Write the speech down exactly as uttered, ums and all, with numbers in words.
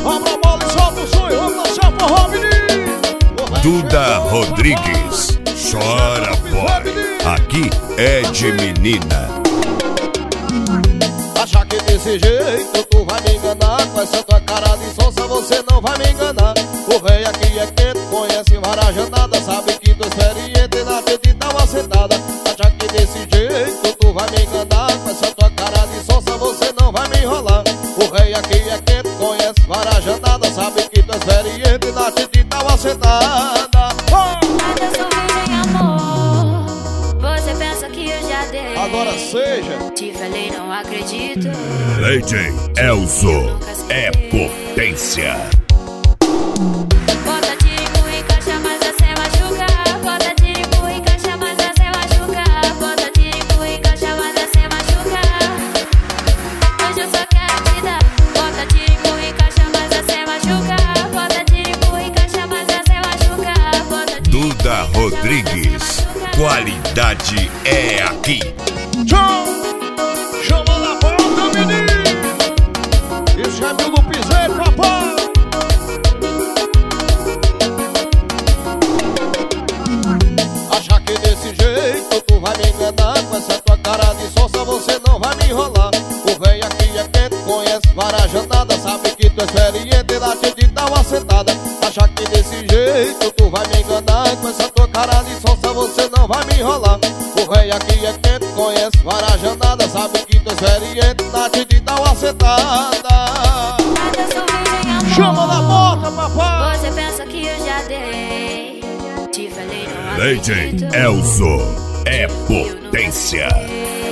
Abra a bola e solta o sonho, vamos dançar forró, menino. Duda Rodrigues, chora boy, aqui é de menina. Achar que desse jeito tu vai me enganar, com essa tua cara de sonsa você não vai me enganar. O rei aqui é quente, conhece várias janadas, sabe que tu é experiente na frente dá uma sentada. Achar que desse jeito tu vai me enganar, com essa tua cara de sonsa você não vai me enrolar. O rei aqui é quente, conhece várias janadas, sabe que tu é experiente na frente dá uma sentada. Nada sou virgem, amor. Você pensa que eu já dei. Agora seja. Te falei, não acredito. Lady Elzo é potência. Bota tirico em caixa, mas você machuca. Bota tirico em caixa, mas você machuca. Bota tirico em caixa, mas você machuca. Hoje eu só quero te dar. Bota tirico em caixa, mas você machuca. Bota tirico em caixa, mas você machuca. Bota Duda Rodrigues, qualidade é aqui. Tchau! Chama na porta, menino! Isso é meu do piseiro, papai! Achar que desse jeito tu vai me enganar, com essa tua cara de sonsa você não vai me enrolar. O velho aqui é quente, conhece várias janadas, sabe que tu é experiente, lá te dá uma sentada. Achar que desse jeito tu vai me enganar, com essa tua cara de sonsa você não vai me enrolar. O rei aqui é quente, conhece várias janadas, sabe que tu é experiente, na te dá uma sentada. Nada sou virgem, amor. Chama na porta, papai! Você pensa que eu já dei. Te falei, não Lady acredito. Elzo é Eu nunca potência. sei.